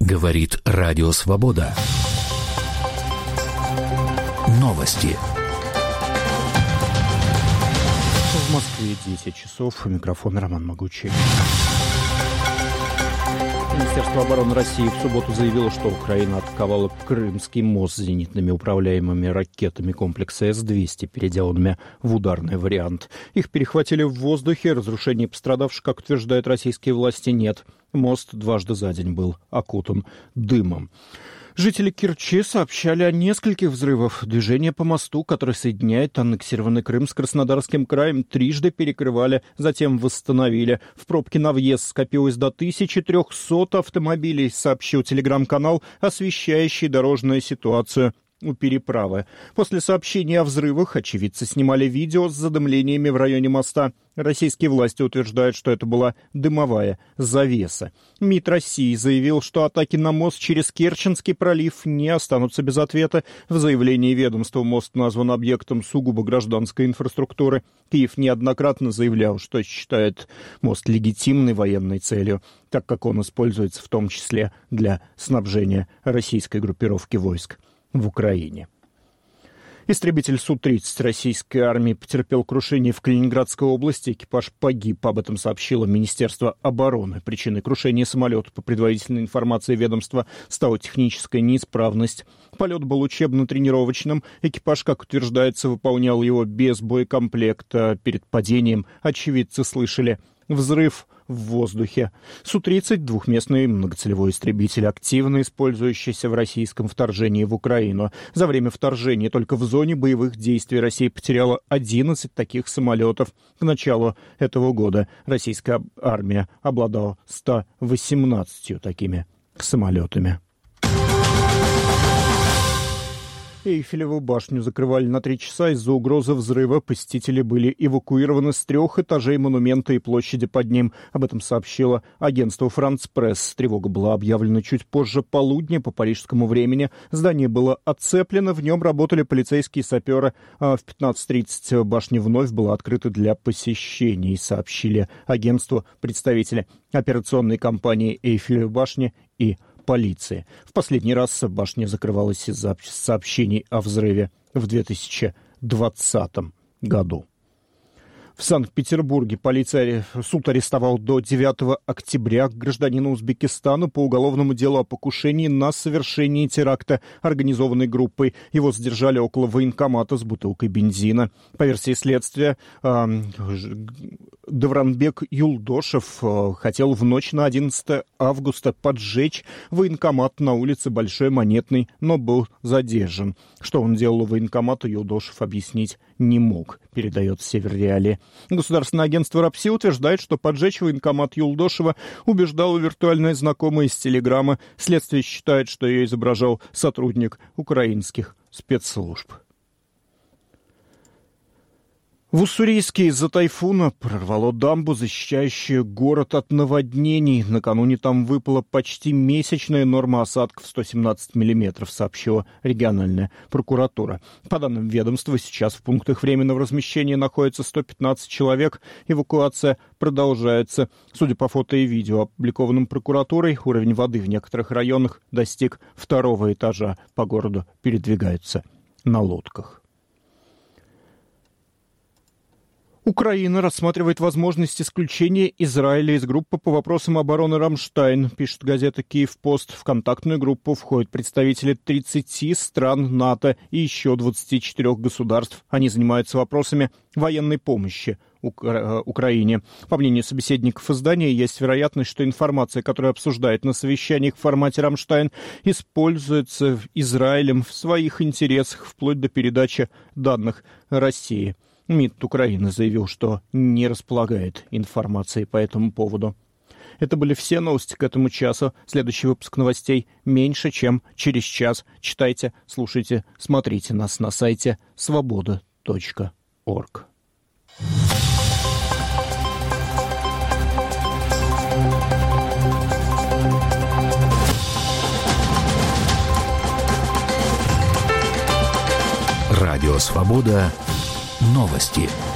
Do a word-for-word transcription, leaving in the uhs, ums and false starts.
Говорит Радио Свобода. Новости. В Москве десять часов. Микрофон Роман Могучий. Министерство обороны России в субботу заявило, что Украина атаковала Крымский мост зенитными управляемыми ракетами комплекса эс двести, переделанными в ударный вариант. Их перехватили в воздухе. Разрушений пострадавших, как утверждают российские власти, нет. Мост дважды за день был окутан дымом. Жители Керчи сообщали о нескольких взрывах. Движение по мосту, который соединяет аннексированный Крым с Краснодарским краем, трижды перекрывали, затем восстановили. В пробке на въезд скопилось до тысячи трехсот автомобилей, сообщил телеграм-канал, освещающий дорожную ситуацию у переправы. После сообщения о взрывах очевидцы снимали видео с задымлениями в районе моста. Российские власти утверждают, что это была дымовая завеса. МИД России заявил, что атаки на мост через Керченский пролив не останутся без ответа. В заявлении ведомства мост назван объектом сугубо гражданской инфраструктуры. Киев неоднократно заявлял, что считает мост легитимной военной целью, так как он используется в том числе для снабжения российской группировки войск в Украине. Истребитель Су тридцать российской армии потерпел крушение в Калининградской области. Экипаж погиб, об этом сообщило Министерство обороны. Причиной крушения самолета, по предварительной информации ведомства, стала техническая неисправность. Полет был учебно-тренировочным. Экипаж, как утверждается, выполнял его без боекомплекта. Перед падением очевидцы слышали взрыв в воздухе. Су тридцать — двухместный многоцелевой истребитель, активно использующийся в российском вторжении в Украину. За время вторжения только в зоне боевых действий Россия потеряла одиннадцать таких самолетов. К началу этого года российская армия обладала ста восемнадцатью такими самолетами. Эйфелеву башню закрывали на три часа из-за угрозы взрыва. Посетители были эвакуированы с трех этажей монумента и площади под ним. Об этом сообщило агентство «Франц Пресс». Тревога была объявлена чуть позже полудня по парижскому времени. Здание было оцеплено, в нем работали полицейские саперы. А в пятнадцать тридцать башня вновь была открыта для посещений, сообщили агентству представители операционной компании «Эйфелевой башни» и полиции. В последний раз башня закрывалась из-за сообщений о взрыве в две тысячи двадцатом году. В Санкт-Петербурге полиция суд арестовал до девятого октября гражданина Узбекистана по уголовному делу о покушении на совершение теракта организованной группой. Его задержали около военкомата с бутылкой бензина. По версии следствия, э, Давранбек Юлдошев э, хотел в ночь на одиннадцатое августа поджечь военкомат на улице Большой Монетной, но был задержан. Что он делал у военкомата, Юлдошев объяснить не мог, передает Северреалия. Государственное агентство РАПСИ утверждает, что поджечь военкомат Юлдошева убеждала виртуальная знакомая из Телеграма. Следствие считает, что ее изображал сотрудник украинских спецслужб. В Уссурийске из-за тайфуна прорвало дамбу, защищающую город от наводнений. Накануне там выпала почти месячная норма осадков сто семнадцать миллиметров, сообщила региональная прокуратура. По данным ведомства, сейчас в пунктах временного размещения находится сто пятнадцать человек. Эвакуация продолжается. Судя по фото и видео, опубликованным прокуратурой, уровень воды в некоторых районах достиг второго этажа. По городу передвигаются на лодках. Украина рассматривает возможность исключения Израиля из группы по вопросам обороны «Рамштайн», пишет газета «Киевпост». В контактную группу входят представители тридцати стран НАТО и еще двадцати четырёх государств. Они занимаются вопросами военной помощи Укра- Украине. По мнению собеседников издания, есть вероятность, что информация, которую обсуждают на совещаниях в формате «Рамштайн», используется Израилем в своих интересах, вплоть до передачи данных России. МИД Украины заявил, что не располагает информацией по этому поводу. Это были все новости к этому часу. Следующий выпуск новостей меньше, чем через час. Читайте, слушайте, смотрите нас на сайте свобода точка орг. Радио «Свобода». Новости.